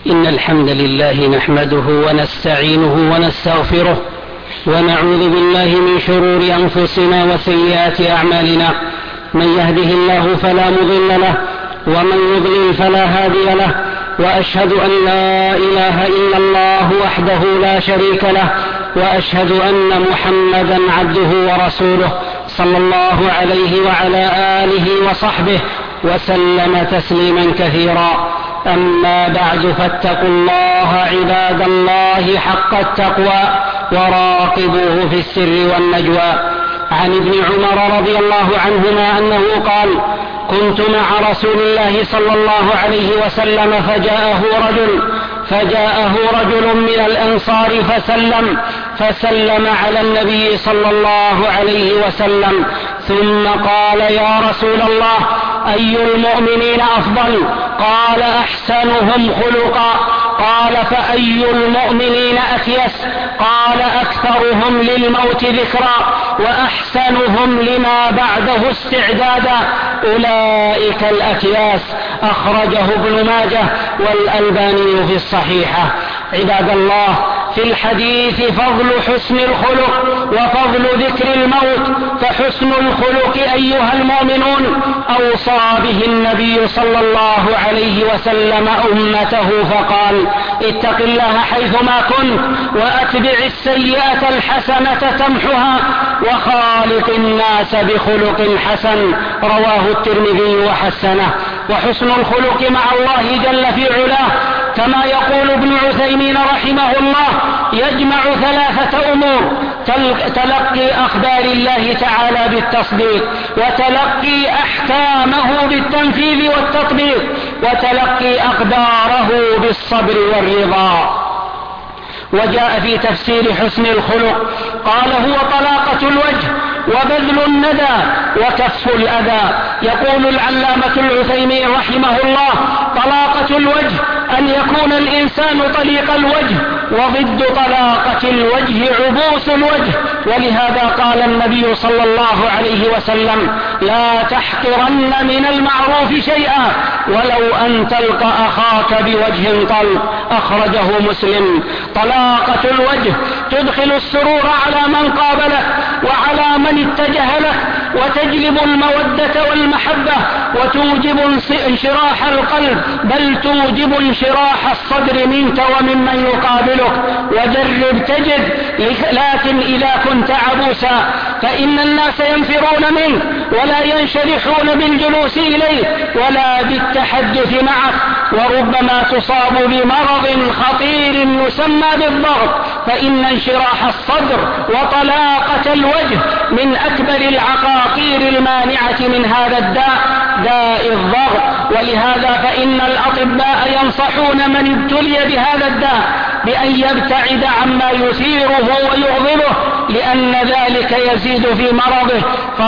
إن الحمد لله نحمده ونستعينه ونستغفره ونعوذ بالله من شرور أنفسنا وسيئات أعمالنا. من يهده الله فلا مضل له ومن يضلل فلا هادي له، وأشهد أن لا إله إلا الله وحده لا شريك له، وأشهد أن محمدا عبده ورسوله صلى الله عليه وعلى آله وصحبه وسلم تسليما كثيرا. أما بعد، فاتقوا الله عباد الله حق التقوى وراقبوه في السر والنجوى. عن ابن عمر رضي الله عنهما أنه قال: كنت مع رسول الله صلى الله عليه وسلم فجاءه رجل من الأنصار فسلم على النبي صلى الله عليه وسلم، ثم قال: يا رسول الله، أي المؤمنين أفضل؟ قال: أحسنهم خلقا. قال: فأي المؤمنين أكيس؟ قال: أكثرهم للموت ذكرا وأحسنهم لما بعده استعدادا. أولئك الأكياس. أخرجه ابن ماجه والألباني في الصحيحة. عباد الله، في الحديث فضل حسن الخلق وفضل ذكر الموت. فحسن الخلق أيها المؤمنون أوصى به النبي صلى الله عليه وسلم أمته فقال: اتق الله حيثما كنت وأتبع السيئة الحسنة تمحها وخالق الناس بخلق حسن. رواه الترمذي وحسنه. وحسن الخلق مع الله جل في علاه، كما يقول ابن عثيمين رحمه الله، يجمع ثلاثة أمور: تلقي أخبار الله تعالى بالتصديق، وتلقي أحكامه بالتنفيذ والتطبيق، وتلقي أقداره بالصبر والرضا. وجاء في تفسير حسن الخلق قال: هو طلاقة الوجه وبذل الندى وكف الأذى. يقول العلامة العثيمين رحمه الله: طلاقة الوجه أن يكون الإنسان طليق الوجه، وضد طلاقة الوجه عبوس الوجه. ولهذا قال النبي صلى الله عليه وسلم: لا تحقرن من المعروف شيئا ولو أن تلقى أخاك بوجه طلق. أخرجه مسلم. طلاقة الوجه تدخل السرور على من قابلك وعلى من اتجه لك، وتجلب المودة والمحبة، وتوجب انشراح القلب، بل توجب انشراح الصدر منك وممن يقابلك. وجرب تجد. لكن إذا كنت عبوسا فإن الناس ينفرون منك ولا ينشرحون بالجلوس إليك ولا بالتحدث معك، وربما تصاب بمرض خطير يسمى بالضغط. فإن انشراح الصدر وطلاقة الوجه من أكبر العقاقير المانعة من هذا الداء، داء الضغط. ولهذا فإن الأطباء ينصحون من ابتلي بهذا الداء بأن يبتعد عما يثيره ويغضبه، لأن ذلك يزيد في مرضه.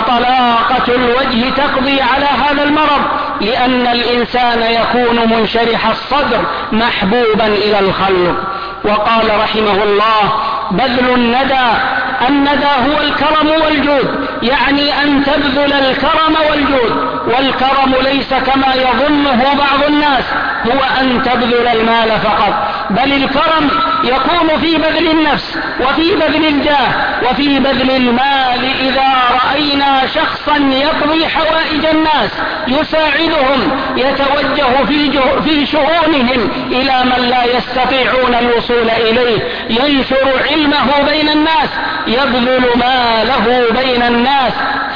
فطلاقة الوجه تقضي على هذا المرض، لأن الإنسان يكون منشرح الصدر محبوبا إلى الخلق. وقال رحمه الله: بذل الندى. الندى هو الكرم والجود، يعني أن تبذل الكرم والجود. والكرم ليس كما يظنه بعض الناس هو أن تبذل المال فقط، بل الكرم يكون في بذل النفس وفي بذل الجاه وفي بذل المال. إذا رأينا شخصا يقضي حوائج الناس، يساعدهم، يتوجه في شؤونهم إلى من لا يستطيعون الوصول إليه، ينشر علمه بين الناس، يبذل ماله بين الناس،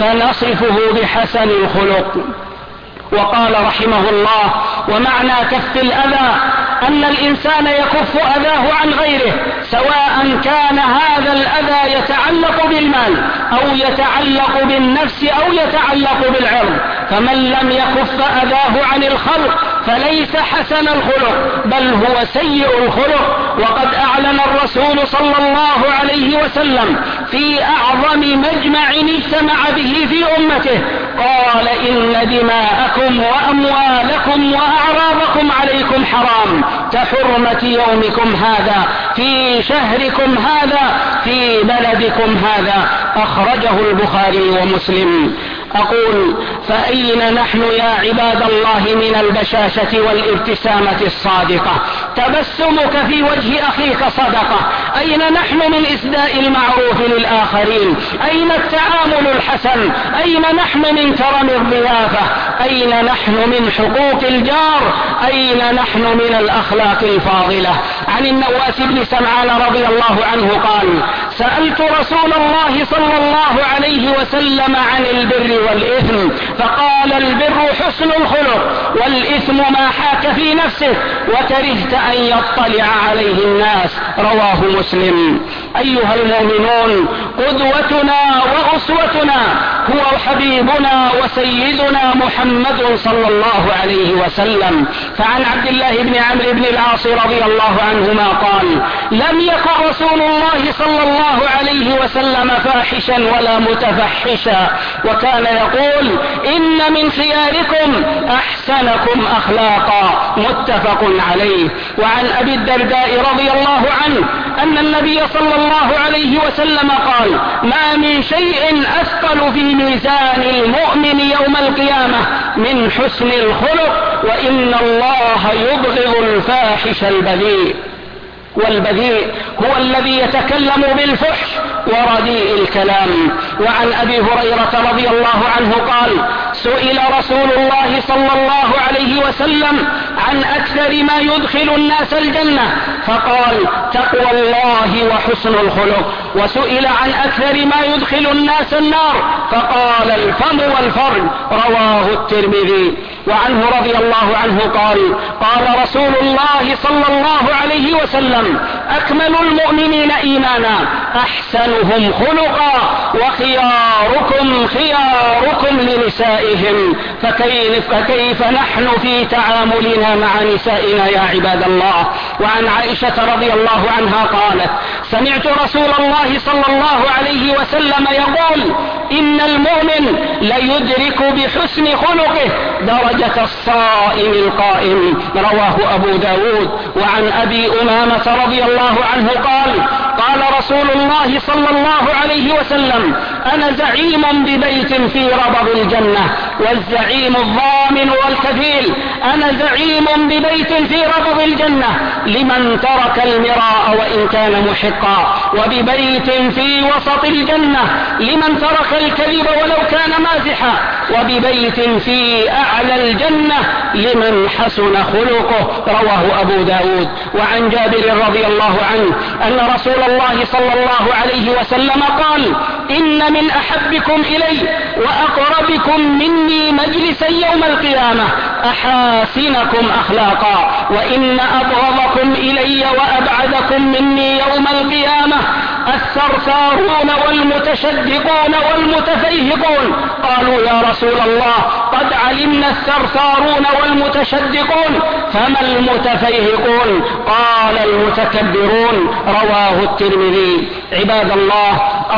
فنصفه بحسن الخلق. وقال رحمه الله: ومعنى كف الأذى أن الإنسان يكف أذاه عن غيره، سواء كان هذا الأذى يتعلق بالمال أو يتعلق بالنفس أو يتعلق بالعرض. فمن لم يكف أذاه عن الخلق فليس حسن الخلق، بل هو سيء الخلق. وقد أعلن الرسول صلى الله عليه وسلم في أعظم مجمع اجتمع به في أمته، قال: إن دماءكم وأموالكم وأعراضكم عليكم حرام كحرمة يومكم هذا في شهركم هذا في بلدكم هذا. أخرجه البخاري ومسلم. أقول: فأين نحن يا عباد الله من البشاشة والابتسامة الصادقة تبسمك في وجه أخيك صدقة. أين نحن من إسداء المعروف للآخرين؟ أين التعامل الحسن؟ أين نحن من كرم الضيافة؟ أين نحن من حقوق الجار؟ أين نحن من الأخلاق الفاضلة؟ عن النواس بن سمعان رضي الله عنه قال: سألت رسول الله صلى الله عليه وسلم عن البر والإثم، فقال: البر حسن الخلق، والإثم ما حاك في نفسه وكرهت أن يطلع عليه الناس. رواه مسلم. أيها المؤمنون، قدوتنا وأسوتنا هو حبيبنا وسيدنا محمد صلى الله عليه وسلم. فعن عبد الله بن عمرو بن العاص رضي الله عنهما قال: لم يكن رسول الله صلى الله عليه وسلم فاحشا ولا متفحشا، وكان يقول: إن من خياركم أحسنكم أخلاقا. متفق عليه. وعن أبي الدرداء رضي الله عنه أن النبي صلى الله عليه وسلم قال: ما من شيء أثقل في ميزان المؤمن يوم القيامة من حسن الخلق، وإن الله يبغض الفاحش البذيء. والبذيء هو الذي يتكلم بالفحش ورديء الكلام. وعن أبي هريرة رضي الله عنه قال: سئل رسول الله صلى الله عليه وسلم عن أكثر ما يدخل الناس الجنة، فقال: تقوى الله وحسن الخلق. وسئل عن أكثر ما يدخل الناس النار، فقال: الفم والفرج. رواه الترمذي. وعنه رضي الله عنه قال: قال رسول الله صلى الله عليه وسلم: أكمل المؤمنين إيمانا أحسنهم خلقا، وخياركم خياركم لنسائهم. فكيف نحن في تعاملنا مع نسائنا يا عباد الله؟ وعن عائشة رضي الله عنها قالت: سمعت رسول الله صلى الله عليه وسلم يقول: إن المؤمن ليدرك بحسن خلقه درجة الصائم القائم. رواه أبو داود. وعن أبي أمامة رضي الله عنه قال: قال رسول الله صلى الله عليه وسلم: أنا زعيم ببيت في ربض الجنة، والزعيم الضامن والكفيل. أنا زعيم ببيت في ربض الجنة لمن ترك المراء وإن كان محقا، وببيت في وسط الجنة لمن ترك الكذب ولو كان مازحا، وببيت في أعلى الجنة لمن حسن خلقه. رواه أبو داود. وعن جابر رضي الله عنه أن رسول الله صلى الله عليه وسلم قال: إن من أحبكم إلي وأقربكم مني مجلسا يوم القيامة أحاسنكم أخلاقا، وإن أبغضكم إلي وأبعدكم مني يوم القيامة الثرثارون والمتشدقون والمتفيهقون. قالوا: يا رسول الله، قد علمنا الثرثارون والمتشدقون، فما المتفيهقون؟ قال: المتكبرون. رواه الترمذي. عباد الله،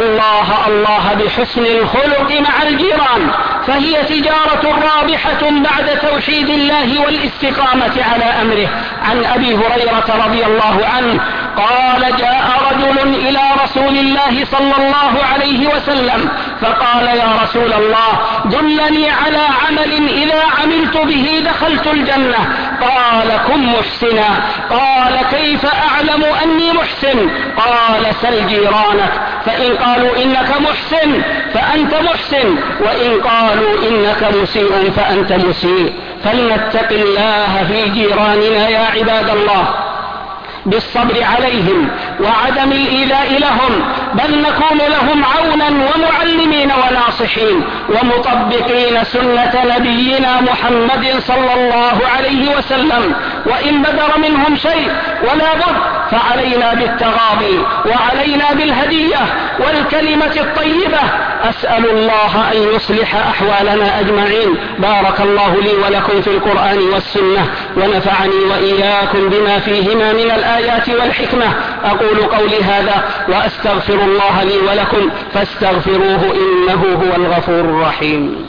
الله بحسن الخلق مع الجيران، فهي تجارة رابحة بعد توحيد الله والاستقامة على أمره. عن أبي هريرة رضي الله عنه قال: جاء رجل إلى رسول الله صلى الله عليه وسلم فقال: يا رسول الله، دلني على عمل إذا عملت به دخلت الجنة. قال: كن محسنا. قال: كيف أعلم أني محسن؟ قال: سل جيرانك، فإن قالوا إنك محسن فأنت محسن، وإن قالوا إنك مسيء فأنت مسيء. فلنتق الله في جيراننا يا عباد الله بالصبر عليهم وعدم الإيذاء لهم، بل نكون لهم عونا ومعلمين وناصحين ومطبقين سنة نبينا محمد صلى الله عليه وسلم. وإن بدر منهم شيء ولا بد فعلينا بالتغاضي وعلينا بالهدية والكلمة الطيبة. أسأل الله أن يصلح أحوالنا أجمعين. بارك الله لي ولكم في القرآن والسنة، ونفعني وإياكم بما فيهما من الآيات والحكمة. أقول قولي هذا وأستغفر الله لي ولكم فاستغفروه إنه هو الغفور الرحيم.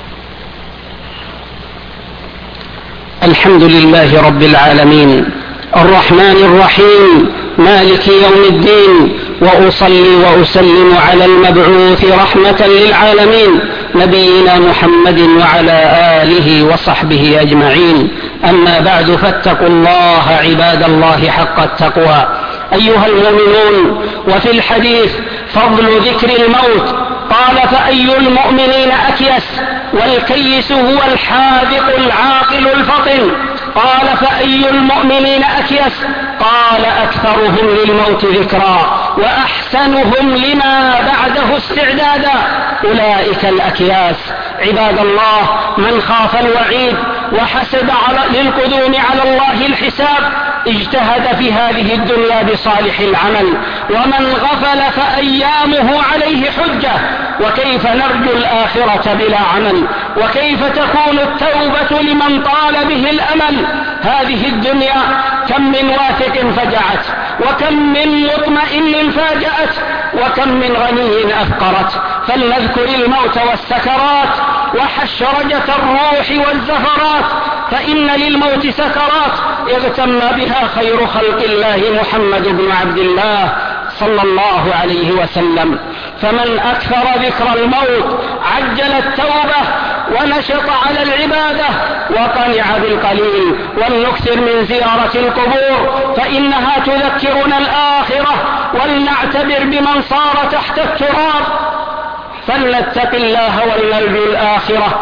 الحمد لله رب العالمين، الرحمن الرحيم مالك يوم الدين، وأصلي وأسلم على المبعوث رحمة للعالمين نبينا محمد وعلى آله وصحبه أجمعين. أما بعد، فاتقوا الله عباد الله حق التقوى أيها المؤمنون. وفي الحديث فضل ذكر الموت قال: فأي المؤمنين أكيس؟ والكيس هو الحاذق العاقل الفطن. قال: فأي المؤمنين أكيس؟ قال: أكثرهم للموت ذكرا وأحسنهم لما بعده استعدادا، أولئك الأكياس. عباد الله، من خاف الوعيد وحسب للقدوم على الله الحساب اجتهد في هذه الدنيا بصالح العمل، ومن غفل فأيامه عليه حجة. وكيف نرجو الآخرة بلا عمل؟ وكيف تكون التوبة لمن طال به الأمل؟ هذه الدنيا كم من واثق فجعت، وكم من مطمئن فاجأت، وكم من غني أفقرت. فلنذكر الموت والسكرات وحشرجة الروح والزفرات، فإن للموت سكرات اغتم بها خير خلق الله محمد بن عبد الله صلى الله عليه وسلم. فمن أكثر ذكر الموت عجل التوبة ونشط على العبادة وقنع بالقليل. ولنكثر من زيارة القبور فإنها تذكرنا الآخرة، ولنعتبر بمن صار تحت التراب. فلنتق الله ولنرجو الآخرة،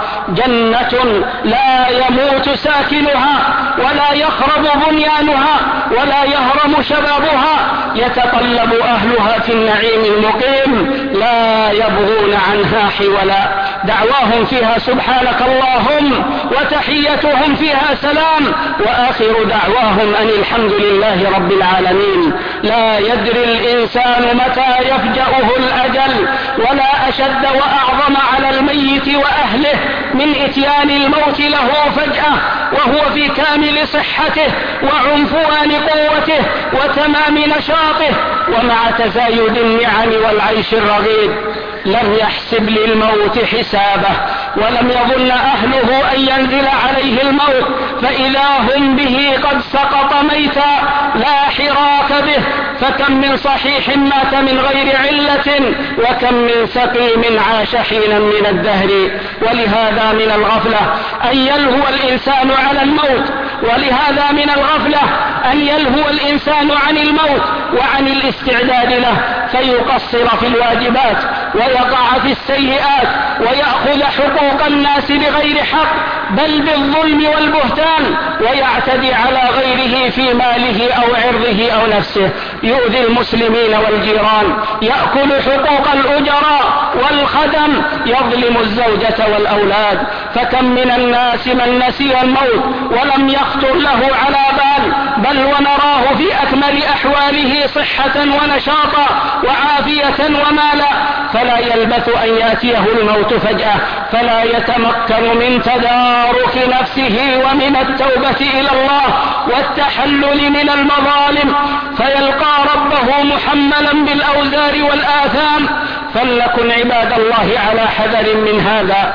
جنة لا يموت ساكنها ولا يخرب بنيانها ولا يهرم شبابها، يتقلب أهلها في النعيم المقيم لا يبغون عنها حولا. دعواهم فيها سبحانك اللهم، وتحيتهم فيها سلام، وآخر دعواهم أن الحمد لله رب العالمين. لا يدري الإنسان متى يفجأه الأجل، ولا أشد وأعظم على الميت وأهله من إتيان الموت له فجأة وهو في كامل صحته وعنفوان قوته وتمام نشاطه، ومع تزايد النعم والعيش الرغيد. لم يحسب للموت حسابه، ولم يظن أهله أن ينزل عليه الموت، فإذا هم به قد سقط ميتا لا حراك به. فكم من صحيح مات من غير علة، وكم من سقيم عاش حينا من الدهر. ولهذا من الغفلة أن يلهو الإنسان على الموت، ولهذا من الغفلة أن يلهو الإنسان عن الموت وعن الاستعداد له، فيقصر في الواجبات ويقع في السيئات ويأخذ حقوق الناس بغير حق، بل بالظلم والبهتان، ويعتدي على غيره في ماله أو عرضه أو نفسه، يؤذي المسلمين والجيران، يأكل حقوق الأجراء والخدم، يظلم الزوجة والأولاد. فكم من الناس من نسي الموت ولم يخطر له على بل ونراه في أكمل أحواله صحة ونشاطا وعافية ومالا، فلا يلبث أن يأتيه الموت فجأة، فلا يتمكن من تدارك نفسه ومن التوبة إلى الله والتحلل من المظالم، فيلقى ربه محملا بالأوزار والآثام. فلنكن عباد الله على حذر من هذا،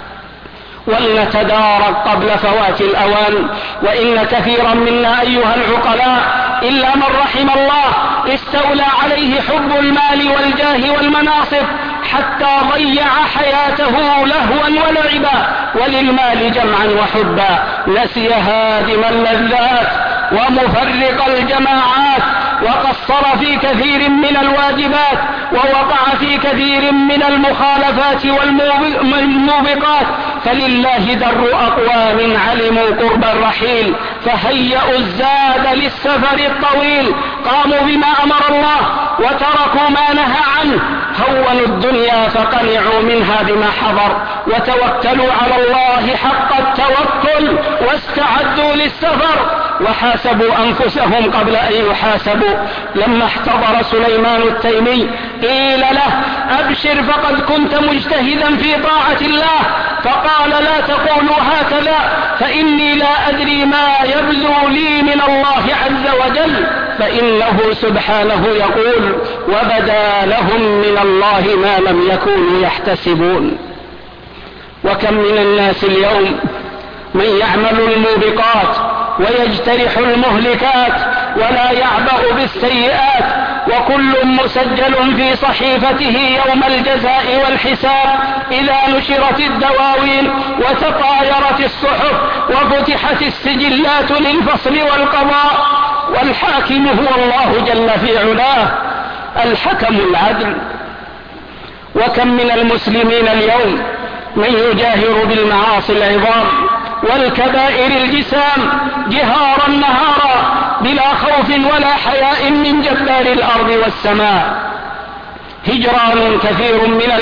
ولنتدارك قبل فوات الأوان. وإن كثيرا منا أيها العقلاء إلا من رحم الله استولى عليه حب المال والجاه والمناصب، حتى ضيع حياته لهوا ولعبا وللمال جمعا وحبا، نسي هادم اللذات ومفرق الجماعات، وقصر في كثير من الواجبات، ووقع في كثير من المخالفات والموبقات. فلله در أقوام علموا قرب الرحيل فهيئوا الزاد للسفر الطويل، قاموا بما أمر الله وتركوا ما نهى عنه، هونوا الدنيا فقنعوا منها بما حضر، وتوكلوا على الله حق التوكل واستعدوا للسفر، وحاسبوا أنفسهم قبل أن يحاسبوا. لما احتضر سليمان التيمي قيل له: أبشر فقد كنت مجتهدا في طاعة الله، فقال: لا تقولوا هكذا، فإني لا أدري ما يبدو لي من الله عز وجل، فإنه سبحانه يقول: وبدا لهم من الله ما لم يكونوا يحتسبون. وكم من الناس اليوم من يعمل الموبقات ويجترح المهلكات ولا يعبأ بالسيئات، وكل مسجل في صحيفته يوم الجزاء والحساب إذا نشرت الدواوين وتطايرت الصحف وفتحت السجلات للفصل والقضاء. والحاكم هو الله جل في علاه الحكم العدل. وكم من المسلمين اليوم من يجاهر بالمعاصي العظام والكبائر الجسام جهارا نهارا بلا خوف ولا حياء من جبار الأرض والسماء. هجران كثير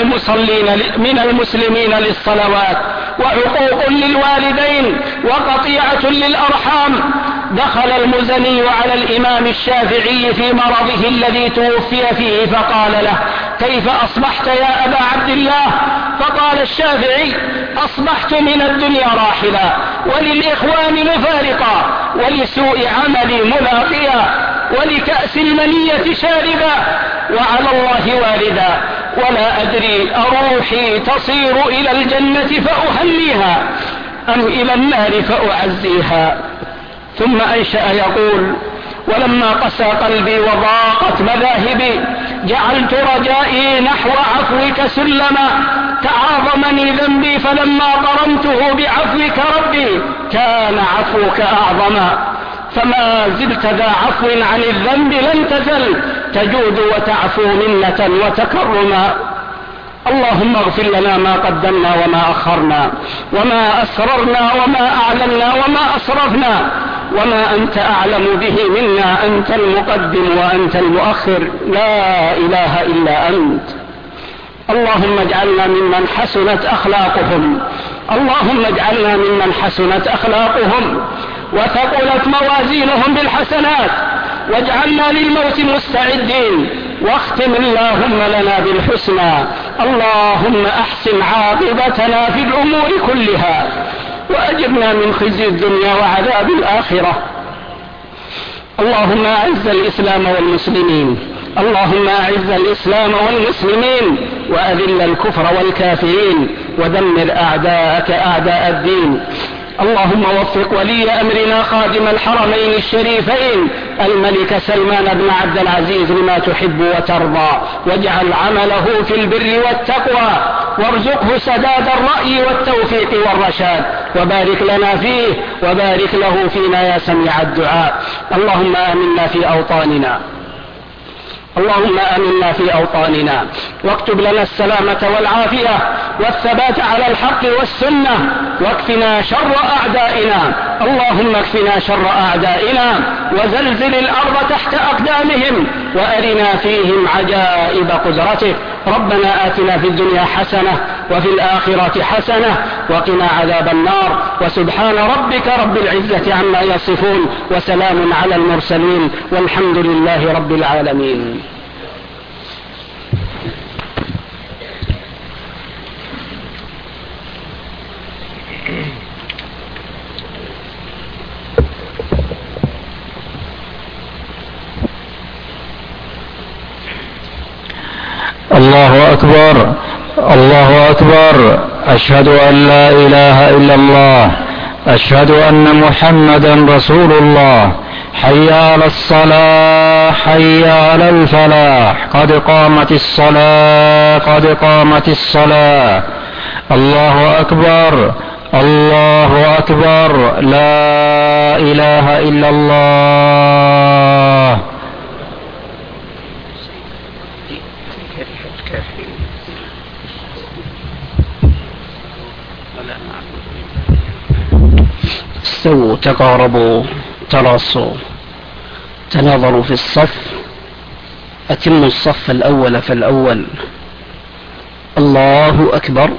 من المسلمين للصلوات، وعقوق للوالدين، وقطيعة للأرحام. دخل المزني على الإمام الشافعي في مرضه الذي توفي فيه فقال له: كيف أصبحت يا أبا عبد الله؟ فقال الشافعي: أصبحت من الدنيا راحلا، وللإخوان مفارقا، ولسوء عملي ملاقيا، ولكأس المنية شاربا، وعلى الله واردا، ولا أدري أروحي تصير إلى الجنة فأهنيها أم إلى النار فأعزيها. ثم أنشأ يقول: ولما قسى قلبي وضاقت مذاهبي جعلت رجائي نحو عفوك سلما، تعاظمني ذنبي فلما قرنته بعفوك ربي كان عفوك أعظما، فما زلت ذا عفو عن الذنب لن تزل تجود وتعفو منة وتكرما. اللهم اغفر لنا ما قدمنا وما أخرنا، وما أسررنا وما أعلنا وما أسرفنا، وما أنت أعلم به منا، أنت المقدم وأنت المؤخر، لا إله إلا أنت. اللهم اجعلنا ممن حسنت أخلاقهم، اللهم اجعلنا ممن حسنت أخلاقهم وثقلت موازينهم بالحسنات، واجعلنا للموت مستعدين، واختم اللهم لنا بالحسنى. اللهم أحسن عاقبتنا في الأمور كلها، وأجرنا من خزي الدنيا وعذاب الآخرة. اللهم أعز الإسلام والمسلمين، اللهم أعز الإسلام والمسلمين، وأذل الكفر والكافرين، ودمر أعداءك أعداء الدين. اللهم وفق ولي أمرنا خادم الحرمين الشريفين الملك سلمان بن عبد العزيز لما تحب وترضى، واجعل عمله في البر والتقوى، وارزقه سداد الرأي والتوفيق والرشاد، وبارك لنا فيه وبارك له فينا يا سميع الدعاء. اللهم آمنا في أوطاننا، اللهم آمنا في أوطاننا، واكتب لنا السلامة والعافية والثبات على الحق والسنة، واكفنا شر أعدائنا. اللهم اكفنا شر أعدائنا، وزلزل الأرض تحت أقدامهم، وأرنا فيهم عجائب قدرتك. ربنا آتنا في الدنيا حسنة وفي الآخرة حسنة وقنا عذاب النار. وسبحان ربك رب العزة عما يصفون، وسلام على المرسلين، والحمد لله رب العالمين. الله أكبر، الله أكبر. أشهد أن لا إله إلا الله، أشهد أن محمدا رسول الله. حي على الصلاة، حي على الفلاح، قد قامت الصلاة، قد قامت الصلاة. الله أكبر، الله أكبر، لا إله إلا الله. استووا، تقاربوا، تراصوا، تناظروا في الصف، أتموا الصف الأول فالأول. الله أكبر.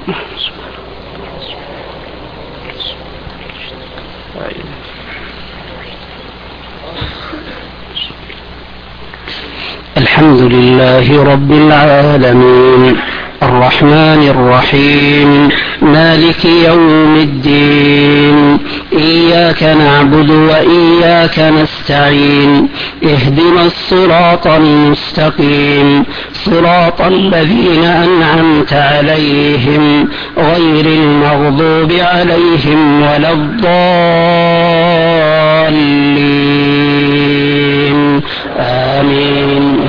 الحمد لله رب العالمين، الرحمن الرحيم، مالك يوم الدين، إياك نعبد وإياك نستعين، اهدنا الصراط المستقيم، صراط الذين أنعمت عليهم غير المغضوب عليهم ولا الضالين. الضالين آمين.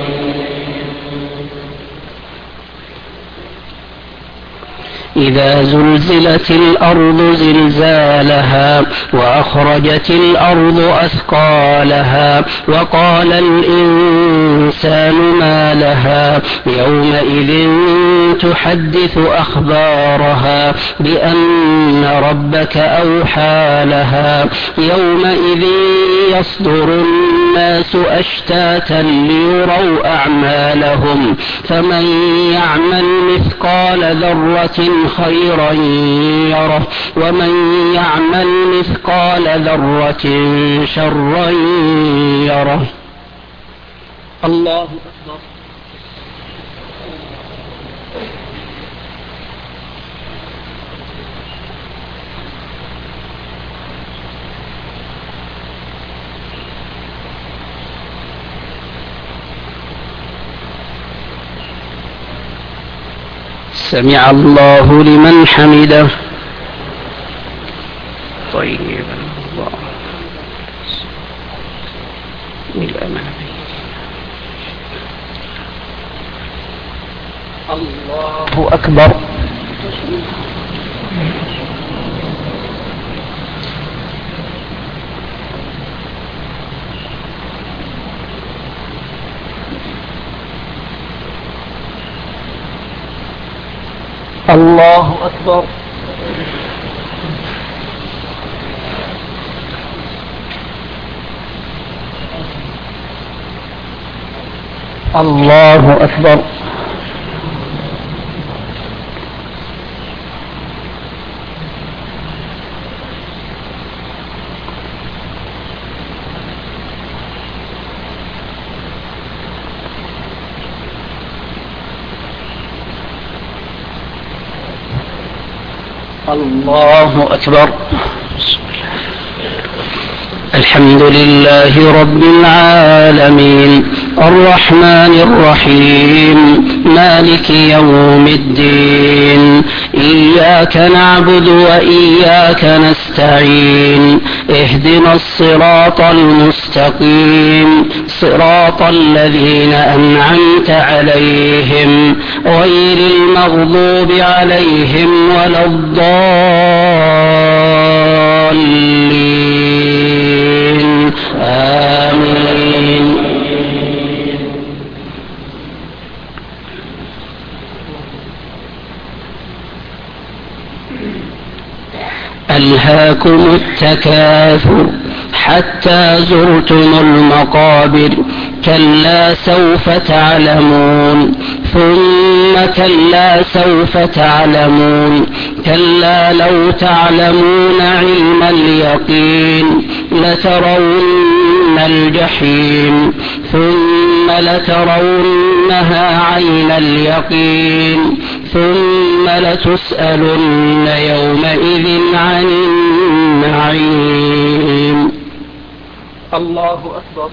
إذا زلزلت الأرض زلزالها وأخرجت الأرض أثقالها وقال الإنسان ما لها يومئذ تحدث أخبارها بأن ربك أوحى لها يومئذ يصدر الناس أشتاتا ليروا أعمالهم فمن يعمل مثقال ذرة خيرا يره ومن يعمل مثقال ذرة شرا يره. الله أكبر. سمع الله لمن حمده. طيب الله الله أكبر. الله أكبر. الله أكبر. الله أكبر. الحمد لله رب العالمين الرحمن الرحيم مالك يوم الدين إياك نعبد وإياك نستعين اهدنا الصراط المستقيم صراط الذين أنعمت عليهم غير المغضوب عليهم ولا الضالين آمين. ألهاكم التكاثر حتى زرتم المقابر كلا سوف تعلمون ثم كلا سوف تعلمون كلا لو تعلمون علم اليقين لترون الجحيم ثم لترونها عين اليقين ثم لتسألن يومئذ عن النعيم. الله أكبر.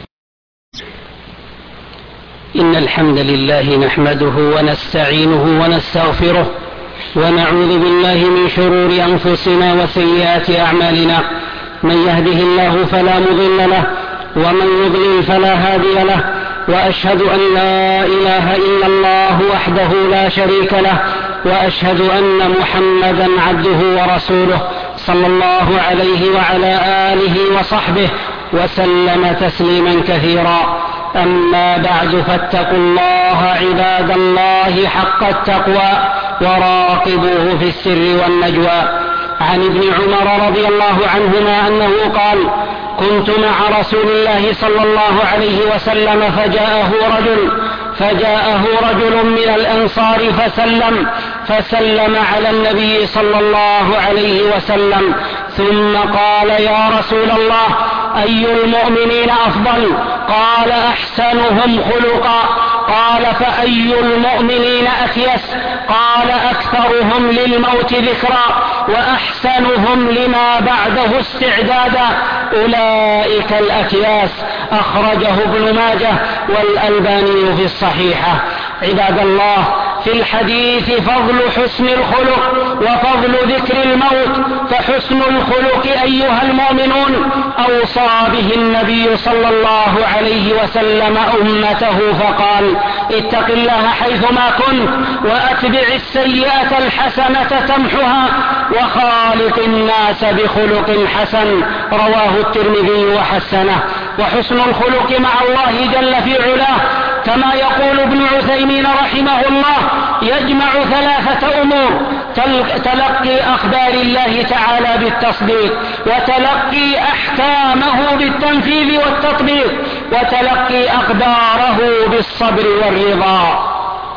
إن الحمد لله نحمده ونستعينه ونستغفره ونعوذ بالله من شرور أنفسنا وسيئات أعمالنا من يهده الله فلا مضل له ومن يضلل فلا هادي له وأشهد أن لا إله إلا الله وحده لا شريك له وأشهد أن محمدا عبده ورسوله صلى الله عليه وعلى آله وصحبه وسلم تسليما كثيرا. أما بعد فاتقوا الله عباد الله حق التقوى وراقبوه في السر والنجوى. عن ابن عمر رضي الله عنهما أنه قال كنت مع رسول الله صلى الله عليه وسلم فجاءه رجل من الأنصار فسلم على النبي صلى الله عليه وسلم ثم قال يا رسول الله أي المؤمنين أفضل؟ قال أحسنهم خلقا. قال فأي المؤمنين أكيس؟ قال أكثرهم للموت ذكرا وأحسنهم لما بعده استعدادا أولئك الأكياس. أخرجه ابن ماجه والألباني في الصحيحة. عباد الله في الحديث فضل حسن الخلق وفضل ذكر الموت. فحسن الخلق أيها المؤمنون أوصى به النبي صلى الله عليه وسلم أمته فقال: اتق الله حيثما كنت وأتبع السيئة الحسنة تمحها وخالق الناس بخلق حسن. رواه الترمذي وحسنه. وحسن الخلق مع الله جل في علاه كما يقول ابن عثيمين رحمه الله يجمع 3 أمور: تلقي أخبار الله تعالى بالتصديق، وتلقي أحكامه بالتنفيذ والتطبيق، وتلقي أقداره بالصبر والرضا.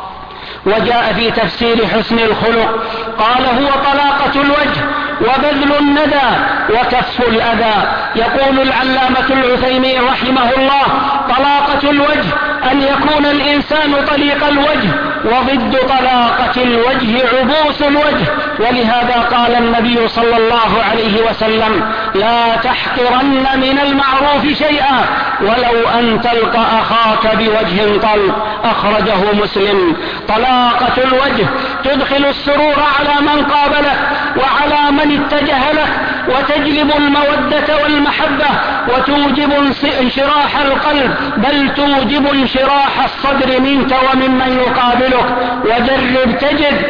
وجاء في تفسير حسن الخلق قال: هو طلاقة الوجه وبذل الندى وكف الأذى. يقول العلامة العثيمين رحمه الله: طلاقة الوجه أن يكون الإنسان طليق الوجه، وضد طلاقة الوجه عبوس الوجه. ولهذا قال النبي صلى الله عليه وسلم: لا تحقرن من المعروف شيئا ولو أن تلقى أخاك بوجه طلق. أخرجه مسلم. طلاقة الوجه تدخل السرور على من قابلك وعلى من اتجه لك، وتجلب المودة والمحبة، وتوجب انشراح القلب، بل توجب انشراح الصدر منك وممن يقابلك. وجرب تجد.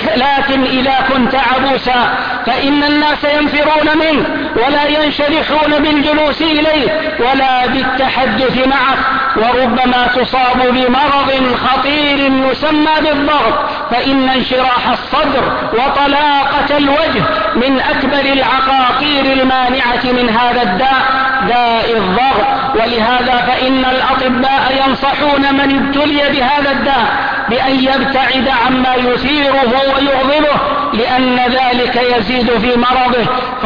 لكن إذا كنت عبوسا فإن الناس ينفرون منك ولا ينشرحون بالجلوس إليك ولا بالتحدث معك، وربما تصاب بمرض خطير يسمى بالضغط. فإن انشراح الصدر وطلاقة الوجه من أكبر العقاقير المانعة من هذا الداء، داء الضغط. ولهذا فإن الأطباء ينصحون من ابتلي بهذا الداء بأن يبتعد عما يثيره ويغضبه، لأن ذلك يزيد في مرضه.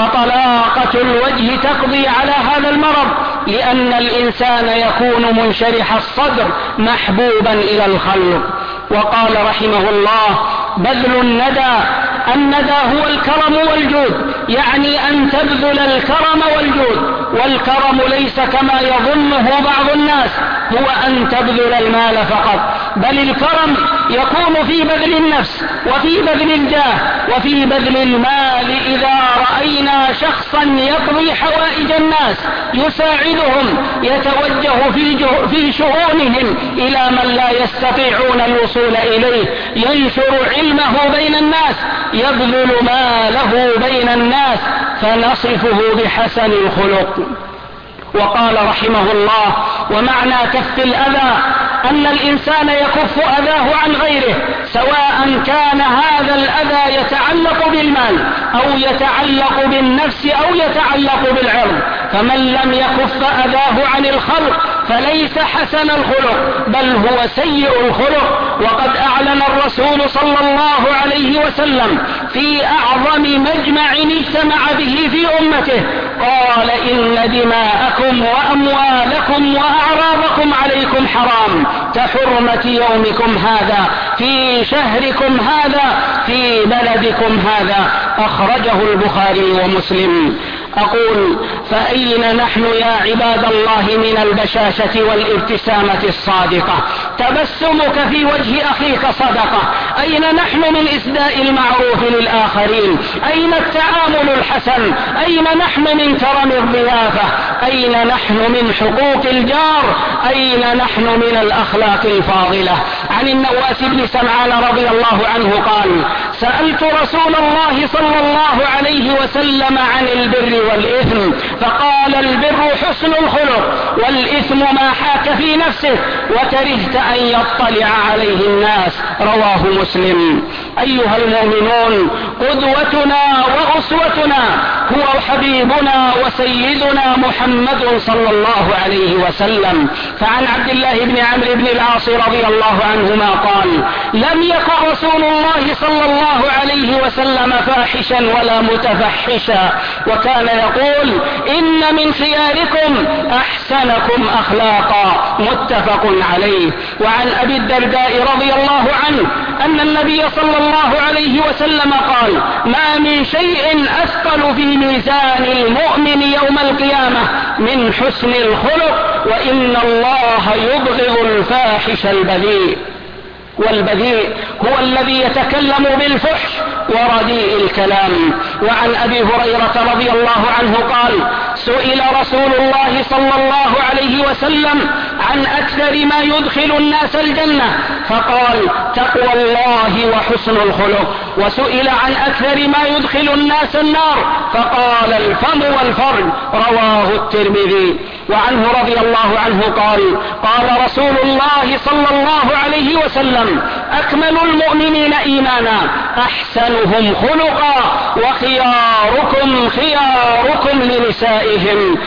فطلاقة الوجه تقضي على هذا المرض، لأن الإنسان يكون منشرح الصدر محبوبا إلى الخلق. وقال رحمه الله: بذل الندى. الندى هو الكرم والجود، يعني أن تبذل الكرم والجود. والكرم ليس كما يظنه بعض الناس هو أن تبذل المال فقط، بل الكرم يكون في بذل النفس وفي بذل الجاه وفي بذل المال. إذا رأينا شخصا يقضي حوائج الناس، يساعدهم، يتوجه في شؤونهم إلى من لا يستطيعون الوصول إليه، ينشر علمه بين الناس، يبذل ماله بين الناس، فنصفه بحسن الخلق. وقال رحمه الله: ومعنى كف الأذى أن الإنسان يكف أذاه عن غيره، سواء كان هذا الأذى يتعلق بالمال أو يتعلق بالنفس أو يتعلق بالعرض. فمن لم يكف أذاه عن الخلق فليس حسن الخلق، بل هو سيء الخلق. وقد أعلن الرسول صلى الله عليه وسلم في أعظم مجمع اجتمع به في أمته، قال: إن دماءكم وأموالكم وأعراضكم عليكم حرام كحرمة يومكم هذا في شهركم هذا في بلدكم هذا. أخرجه البخاري ومسلم. أقول: فأين نحن يا عباد الله من البشاشة والابتسامة الصادقة؟ تبسمك في وجه أخيك صدقة. أين نحن من إسداء المعروف للآخرين؟ أين التعامل الحسن؟ أين نحن من كرم الضيافة؟ أين نحن من حقوق الجار؟ أين نحن من الأخلاق الفاضلة؟ عن النواس بن سمعان رضي الله عنه قال: سألت رسول الله صلى الله عليه وسلم عن البر والإثم، فقال: البر حسن الخلق، والإثم ما حاك في نفسه وكرهت أن يطلع عليه الناس. رواه مسلم. أيها المؤمنون، قدوتنا وأسوتنا هو حبيبنا وسيدنا محمد صلى الله عليه وسلم. فعن عبد الله بن عمرو بن العاص رضي الله عنهما قال: لم يكن رسول الله صلى الله عليه وسلم فاحشا ولا متفحشا، وكان يقول: إن من خياركم أحسنكم أخلاقا. متفق عليه. وعن أبي الدرداء رضي الله عنه أن النبي صلى الله عليه وسلم قال: ما من شيء أثقل في ميزان المؤمن يوم القيامة من حسن الخلق، وإن الله يبغض الفاحش البذيء. والبذيء هو الذي يتكلم بالفحش ورديء الكلام. وعن أبي هريرة رضي الله عنه قال: سئل رسول الله صلى الله عليه وسلم عن أكثر ما يدخل الناس الجنة فقال: تقوى الله وحسن الخلق. وسئل عن أكثر ما يدخل الناس النار فقال: الفم والفرج. رواه الترمذي. وعنه رضي الله عنه قال: قال رسول الله صلى الله عليه وسلم: أكمل المؤمنين إيمانا أحسنهم خلقا وخياركم خياركم لنسائهم.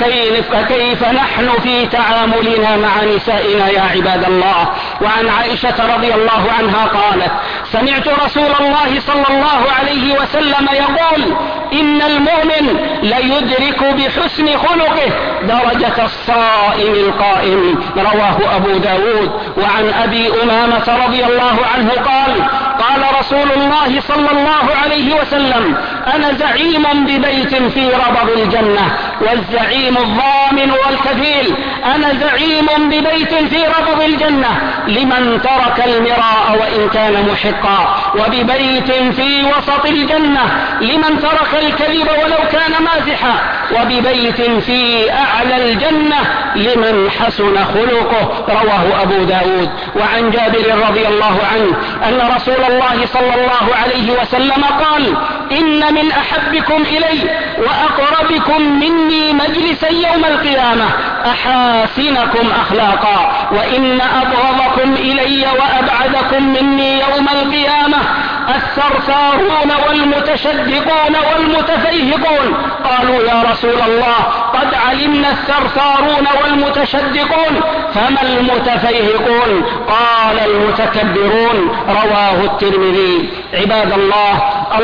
فكيف نحن في تعاملنا مع نسائنا يا عباد الله؟ وعن عائشة رضي الله عنها قالت: سمعت رسول الله صلى الله عليه وسلم يقول: إن المؤمن ليدرك بحسن خلقه درجة الصائم القائم. رواه أبو داود. وعن أبي أمامة رضي الله عنه قال: قال رسول الله صلى الله عليه وسلم: أنا زعيم ببيت في ربض الجنة، والزعيم الضامن والكفيل. أنا زعيم ببيت في ربض الجنة لمن ترك المراء وإن كان محقا، وببيت في وسط الجنة لمن ترك الكذب ولو كان مازحا، وببيت في أعلى الجنة لمن حسن خلقه. رواه أبو داود. وعن جابر رضي الله عنه أن رسول الله صلى الله عليه وسلم قال: إن من أحبكم إلي وأقربكم مني مجلسا يوم القيامة أحاسنكم أخلاقا، وإن أبغضكم إلي وأبعدكم مني يوم القيامة الثرثارون والمتشدقون والمتفيهقون. قالوا: يا رسول الله قد علمنا الثرثارون والمتشدقون، فما المتفيهقون؟ قال: المتكبرون. رواه الترمذي. عباد الله،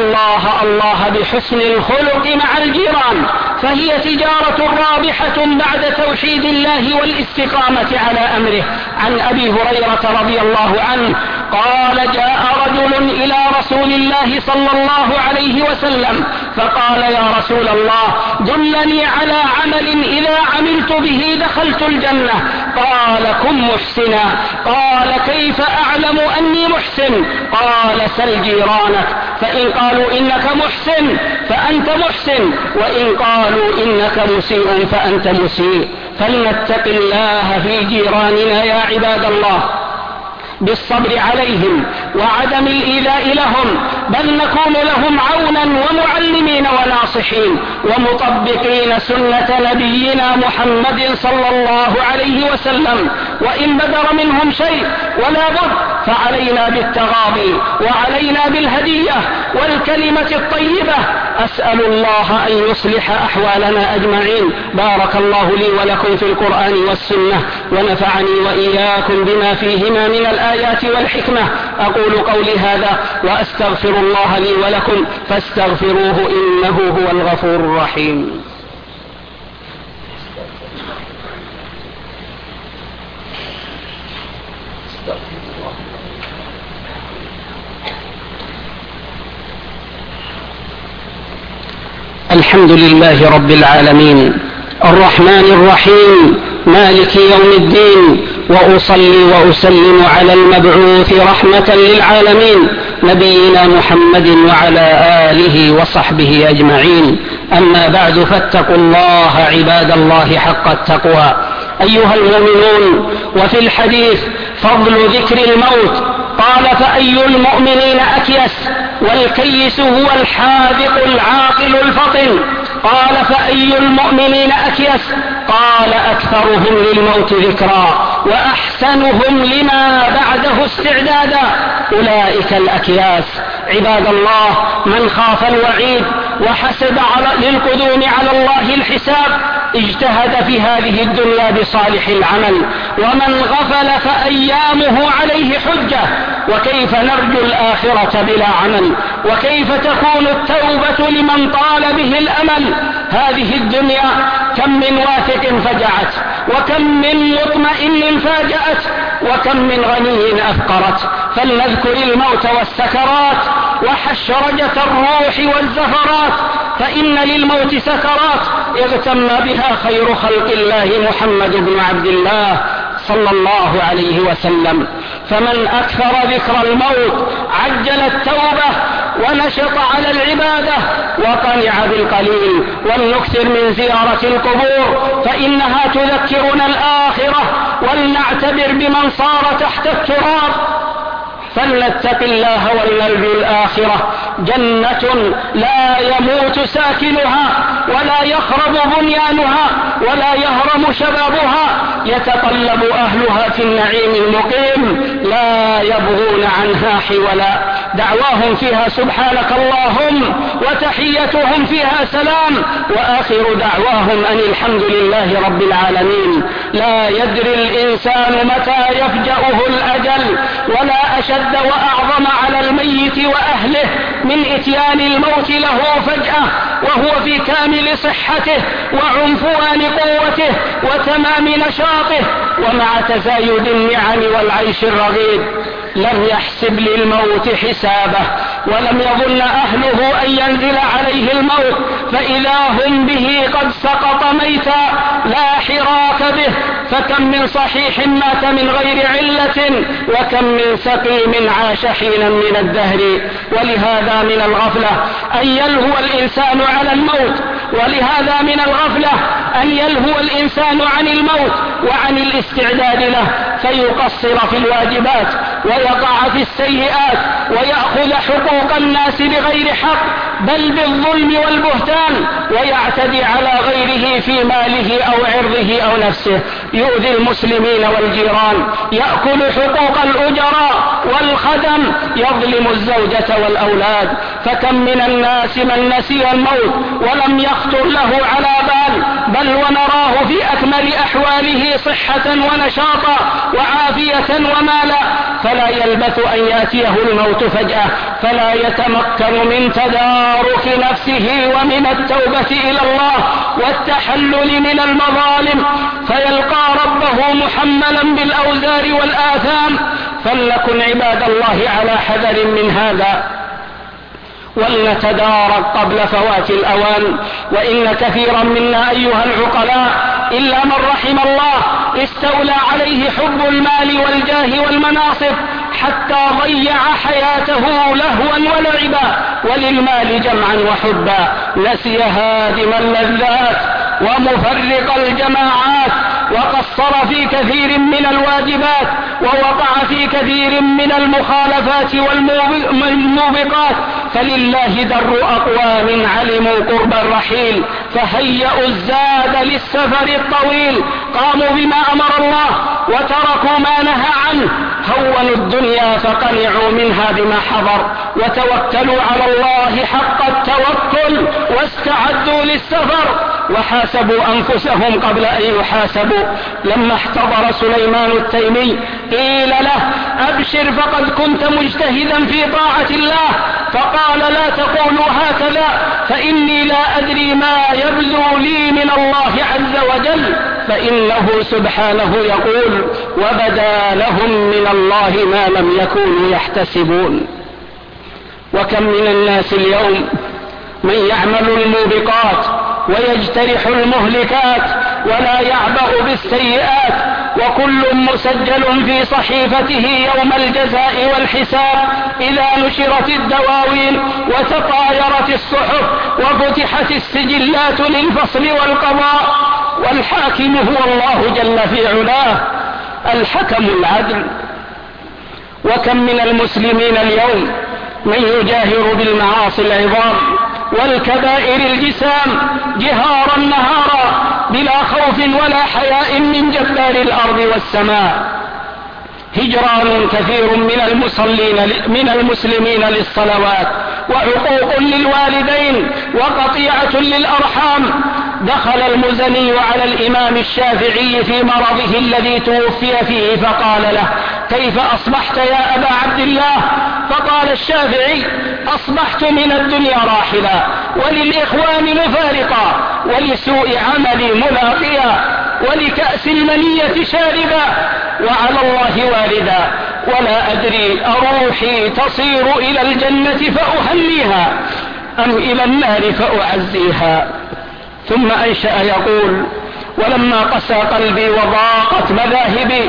الله بحسن الخلق مع الجيران، فهي تجارة رابحة بعد توحيد الله والاستقامة على أمره. عن أبي هريرة رضي الله عنه قال: جاء رجل إلى رسول الله صلى الله عليه وسلم فقال: يا رسول الله دلني على عمل إذا عملت به دخلت الجنة. قال: كن محسنا. قال: كيف أعلم أني محسن؟ قال: سل جيرانك، فإن قالوا إنك محسن فأنت محسن، وإن قالوا إنك مسيء فأنت مسيء. فلنتق الله في جيراننا يا عباد الله بالصبر عليهم وعدم الإيذاء لهم، بل نكون لهم عونا ومعلمين وناصحين ومطبقين سنة نبينا محمد صلى الله عليه وسلم. وإن بدر منهم شيء ولا بد فعلينا بالتغاضي وعلينا بالهدية والكلمة الطيبة. أسأل الله أن يصلح أحوالنا أجمعين. بارك الله لي ولكم في القرآن والسنة، ونفعني وإياكم بما فيهما من الآيات والحكمة. أقول قولي هذا وأستغفر الله لي ولكم فاستغفروه إنه هو الغفور الرحيم. الحمد لله رب العالمين الرحمن الرحيم مالك يوم الدين، وأصلي وأسلم على المبعوث رحمة للعالمين نبينا محمد وعلى آله وصحبه أجمعين. أما بعد، فاتقوا الله عباد الله حق التقوى أيها المؤمنون. وفي الحديث فضل ذكر الموت قال: فأي المؤمنين أكيس؟ والكيس هو الحاذق العاقل الفطن. قال: فأي المؤمنين أكيس؟ قال: أكثرهم للموت ذكرا وأحسنهم لما بعده استعدادا. أولئك الأكياس. عباد الله، من خاف الوعيد وحسب للقدوم على الله الحساب اجتهد في هذه الدنيا بصالح العمل، ومن غفل فأيامه عليه حجة. وكيف نرجو الآخرة بلا عمل؟ وكيف تكون التوبة لمن طال به الأمل؟ هذه الدنيا كم من واثق فجعت، وكم من مطمئن فاجأت، وكم من غني أفقرت. فلنذكر الموت والسكرات وحشرجة الروح والزفرات، فإن للموت سكرات اغتم بها خير خلق الله محمد بن عبد الله صلى الله عليه وسلم. فمن أكثر ذكر الموت عجل التوبة ونشط على العبادة وقنع بالقليل. ولنكثر من زيارة القبور فإنها تذكرنا الآخرة، ولنعتبر بمن صار تحت التراب. فلنتق الله ولنرجو الآخرة، جنة لا يموت ساكنها ولا يخرب بنيانها ولا يهرم شبابها، يتقلب أهلها في النعيم المقيم لا يبغون عنها حولا. دعواهم فيها سبحانك اللهم، وتحيتهم فيها سلام، وآخر دعواهم أن الحمد لله رب العالمين. لا يدري الإنسان متى يفجأه الأجل، ولا أشد وأعظم على الميت وأهله من إتيان الموت له فجأة وهو في كامل صحته وعنفوان قوته وتمام نشاطه ومع تزايد النعم والعيش الرغيد. لم يحسب للموت حسابه، ولم يظن أهله أن ينزل عليه الموت، فإذا هم به قد سقط ميتا لا حراك به. فكم من صحيح مات من غير علة، وكم من سقيم عاش حينا من الدهر. ولهذا من الغفلة أن يلهو الإنسان على الموت، ولهذا من الغفلة أن يلهو الإنسان عن الموت وعن الاستعداد له، فيقصر في الواجبات ويقع في السيئات ويأخذ حقوق الناس بغير حق بل بالظلم والبهتان، ويعتدي على غيره في ماله أو عرضه أو نفسه، يؤذي المسلمين والجيران، يأكل حقوق الأجراء والخدم، يظلم الزوجة والأولاد. فكم من الناس من نسي الموت ولم يخطر له على بل ونراه في أكمل أحواله صحة ونشاطا وعافية ومالا، فلا يلبث أن يأتيه الموت فجأة، فلا يتمكن من تدارك نفسه ومن التوبة إلى الله والتحلل من المظالم، فيلقى ربه محملا بالأوزار والآثام. فلنكن عباد الله على حذر من هذا، ولنتدارك قبل فوات الأوان. وإن كثيرا منا أيها العقلاء إلا من رحم الله استولى عليه حب المال والجاه والمناصب حتى ضيع حياته لهوا ولعبا وللمال جمعا وحبا، نسي هادم اللذات ومفرق الجماعات، وقصر في كثير من الواجبات، ووقع في كثير من المخالفات والموبقات. فلله در أقوام علموا قرب الرحيل فهيئوا الزاد للسفر الطويل، قاموا بما أمر الله وتركوا ما نهى عنه، هونوا الدنيا فقنعوا منها بما حضر، وتوكلوا على الله حق التوكل واستعدوا للسفر، وحاسبوا أنفسهم قبل أن يحاسبوا. لما احتضر سليمان التيمي قيل له أبشر فقد كنت مجتهدا في طاعة الله، فقال لا تقولوا هكذا فإني لا أدري ما يبدو لي من الله عز وجل، فإنه سبحانه يقول وبدا لهم من الله ما لم يكونوا يحتسبون. وكم من الناس اليوم من يعمل الموبقات ويجترح المهلكات ولا يعبأ بالسيئات، وكل مسجل في صحيفته يوم الجزاء والحساب إذا نشرت الدواوين وتطايرت الصحف وفتحت السجلات للفصل والقضاء، والحاكم هو الله جل في علاه الحكم العدل. وكم من المسلمين اليوم من يجاهر بالمعاصي العظام والكبائر الجسام جهارا نهارا بلا خوف ولا حياء من جبار الأرض والسماء، هجران كثير من المسلمين للصلوات، وعقوق للوالدين، وقطيعة للأرحام. دخل المزني على الإمام الشافعي في مرضه الذي توفي فيه فقال له كيف أصبحت يا أبا عبد الله؟ فقال الشافعي أصبحت من الدنيا راحلا، وللإخوان مفارقا، ولسوء عملي ملاقيا، ولكأس المنية شاربا، وعلى الله واردا، ولا أدري أروحي تصير إلى الجنة فأهنيها أم إلى النار فأعزيها. ثم أنشأ يقول ولما قسى قلبي وضاقت مذاهبي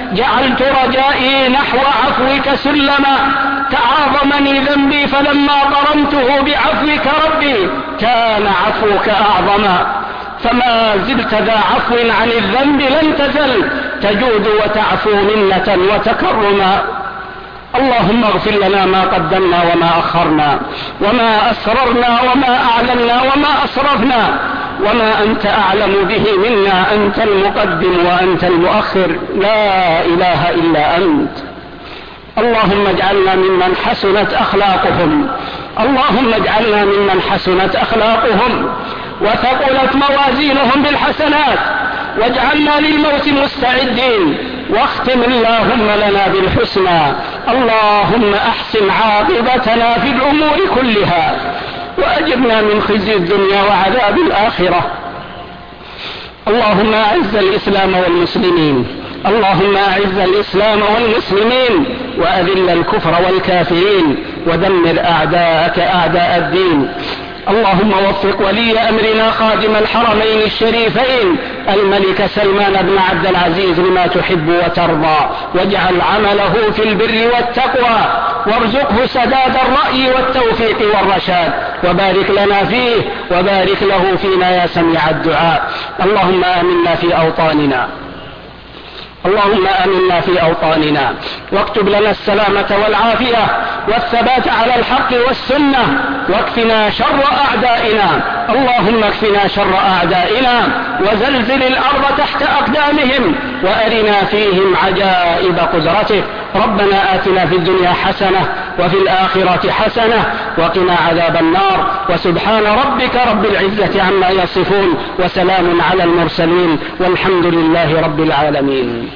جعلت رجائي نحو عفوك سلما، تعاظمني ذنبي فلما قرنته بعفوك ربي كان عفوك أعظما، فما زلت ذا عفو عن الذنب لن تزل تجود وتعفو منة وتكرما. اللهم اغفر لنا ما قدمنا وما أخرنا وما أسررنا وما أعلنا وما أسرفنا وما أنت أعلم به منا، أنت المقدم وأنت المؤخر، لا إله إلا أنت. اللهم اجعلنا ممن حسنت أخلاقهم، اللهم اجعلنا ممن حسنت أخلاقهم وثقلت موازينهم بالحسنات، واجعلنا للموت مستعدين، واختم اللهم لنا بالحسنى. اللهم أحسن عاقبتنا في الأمور كلها وأجرنا من خزي الدنيا وعذاب الآخرة. اللهم أعز الإسلام والمسلمين، اللهم أعز الإسلام والمسلمين وأذل الكفر والكافرين ودمر أعداءك أعداء الدين. اللهم وفق ولي أمرنا خادم الحرمين الشريفين الملك سلمان بن عبد العزيز لما تحب وترضى، واجعل عمله في البر والتقوى، وارزقه سداد الرأي والتوفيق والرشاد، وبارك لنا فيه وبارك له فينا يا سميع الدعاء. اللهم آمنا في أوطاننا، اللهم آمنا في أوطاننا، واكتب لنا السلامة والعافية والثبات على الحق والسنة، واكفنا شر أعدائنا. اللهم اكفنا شر أعدائنا وزلزل الأرض تحت أقدامهم وأرنا فيهم عجائب قدرتك. ربنا آتنا في الدنيا حسنة وفي الآخرة حسنة وقنا عذاب النار، وسبحان ربك رب العزة عما يصفون، وسلام على المرسلين، والحمد لله رب العالمين.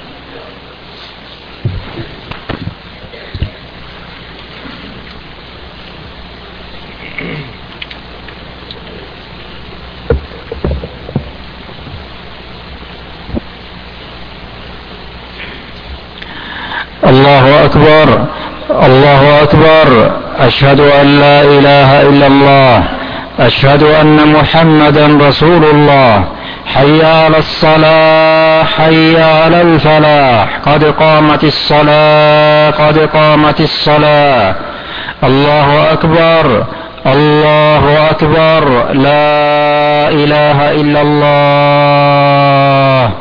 الله أكبر، الله أكبر، أشهد أن لا إله إلا الله، أشهد أن محمدا رسول الله. حي على الصلاة، حي على الفلاح، قد قامت الصلاة، قد قامت الصلاة. الله أكبر، الله أكبر، لا إله إلا الله.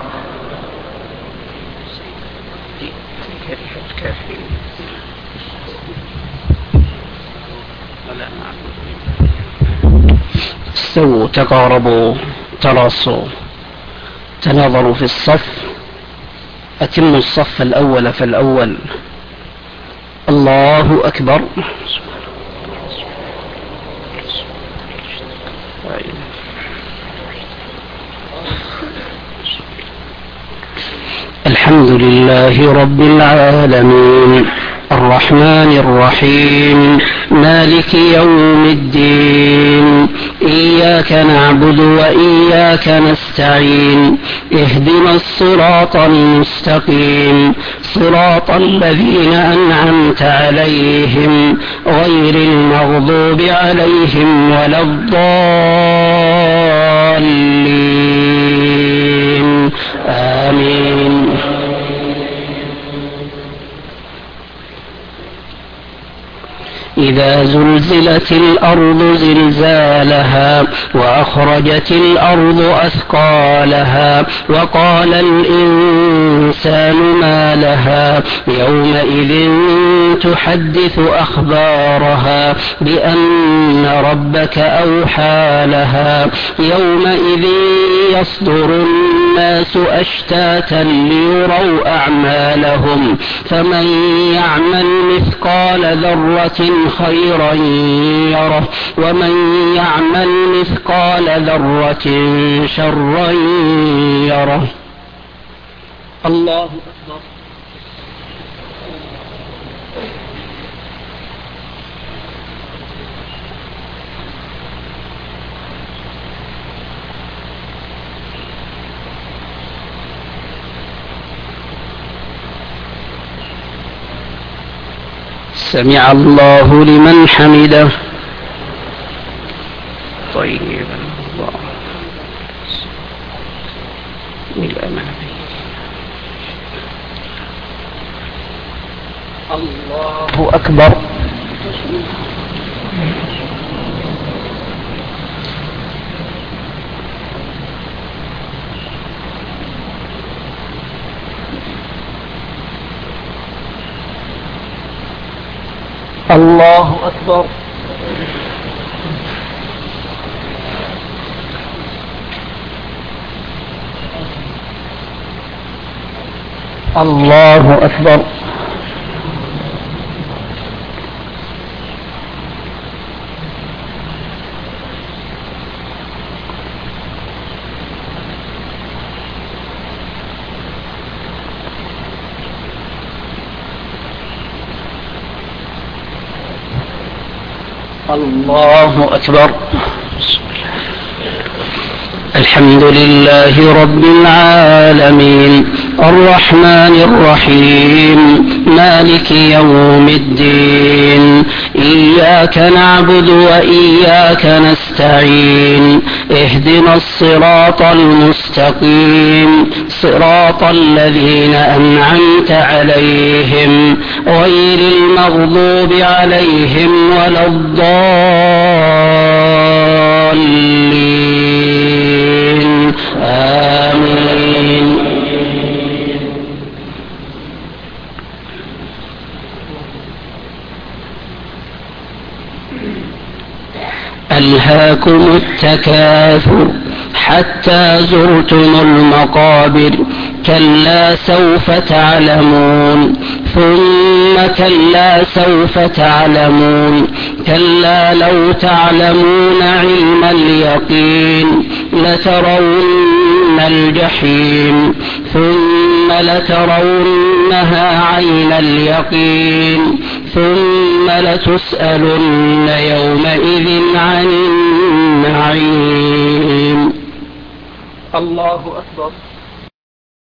استووا، تقاربوا، تراصوا، تناظروا في الصف، أتموا الصف الأول فالأول. الله أكبر. الحمد لله رب العالمين، الرحمن الرحيم، مالك يوم الدين، إياك نعبد وإياك نستعين، اهدنا الصراط المستقيم، صراط الذين أنعمت عليهم غير المغضوب عليهم ولا الضالين، آمين. إذا زلزلت الأرض زلزالها وأخرجت الأرض أثقالها وقال الإنسان ما لها يومئذ تحدث أخبارها بأن ربك أوحى لها يومئذ يصدر الناس أشتاتا ليروا أعمالهم فمن يعمل مثقال ذرة خيرا يره ومن يعمل مثقال ذرة شرا يره. الله أكبر. سمع الله لمن حمده. طيبا الله الله أكبر. الله أكبر. الله أكبر. الله أكبر. الحمد لله رب العالمين الرحمن الرحيم مالك يوم الدين إياك نعبد وإياك نستعين اهدنا الصراط المستقيم صراط الذين أنعمت عليهم غير المغضوب عليهم ولا الضالين آمين. ألهاكم التكاثر حتى زرتم المقابر كلا سوف تعلمون ثم كلا سوف تعلمون كلا لو تعلمون علم اليقين لترون الجحيم ثم لترونها عين اليقين ثم لتسألن يومئذ عن النعيم. الله أكبر.